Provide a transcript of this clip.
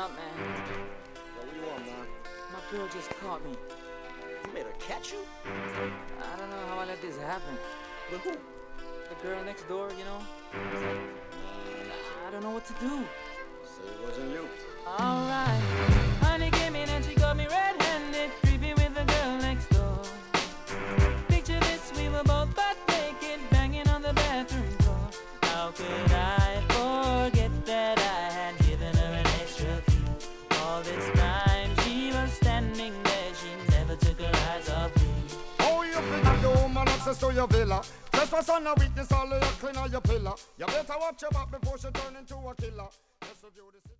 up, man? Yo, what you want, man? My girl just caught me. You made her catch you? I don't know how I let this happen. With who? The girl next door, you know? I don't know what to do. So it wasn't you. Alright. Honey came in and she got me red-handed, creepy with the girl next door. Picture this, we were both butt naked, banging on the bathroom floor. How could I forget that I had given her an extra key? All this time she was standing there, she never took her eyes off me. Oh, you think the woman access to your villa? Just for son of witness, all of your clean on your pillar. You better watch your back before she turn into a killer. Just review this.